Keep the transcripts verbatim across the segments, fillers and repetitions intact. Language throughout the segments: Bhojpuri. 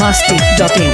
masti dot in.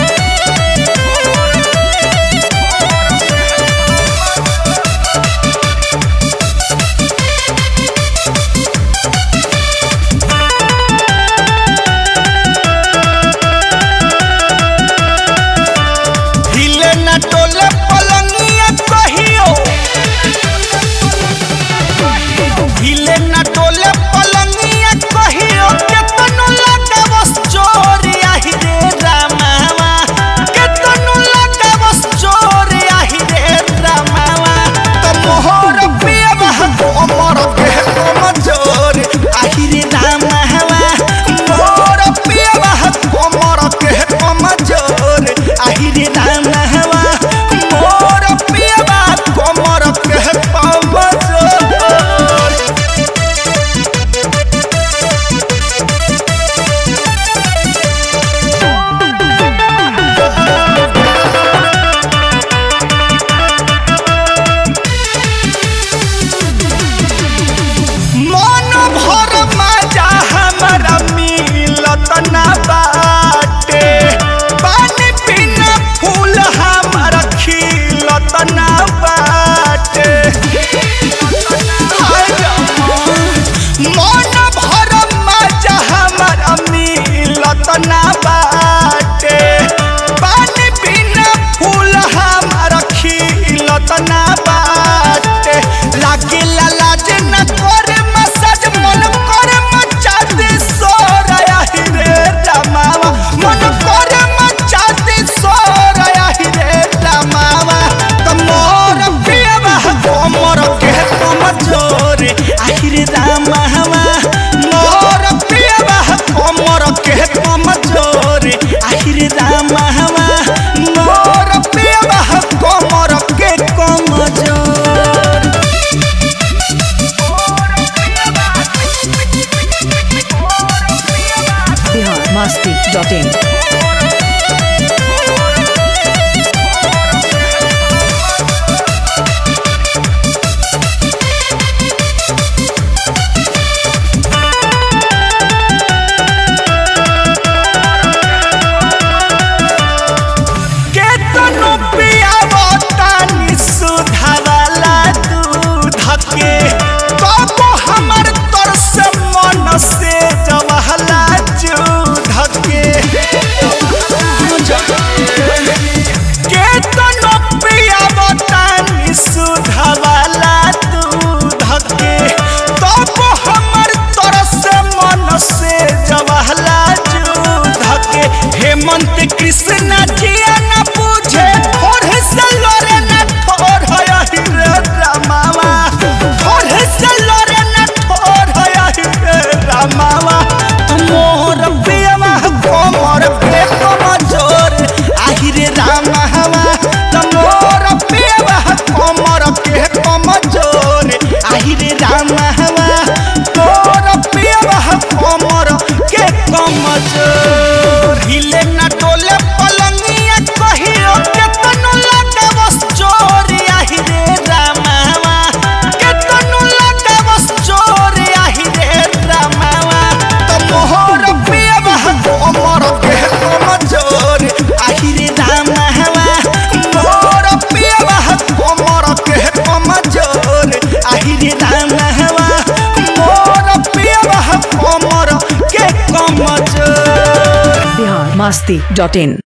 masti dot in. हेमंत कृष्ण जिया न पूछे और से लोरे न ठोर होया रे रामावा और से लोरे न ठोर होया रे रामावा मोर पियवा कोमर पे कमजोर आहि रे रामावा मोर पियवा कोमर पे कमजोर आहि रे रामावा मोर पियवा कोमर के कमजोर हिले न टोले पलंगिया कहियो केतनो लगावस चोर आहि रे रामावा केतनो लगावस चोर आहि रे रामावा तो मोहर पियवा कोमर के कमजोर आहि रे रामावा मोहर पियवा कोमर के कमजोर आहि रे रामावा मोहर पियवा कोमर के कमजोर masti dot in.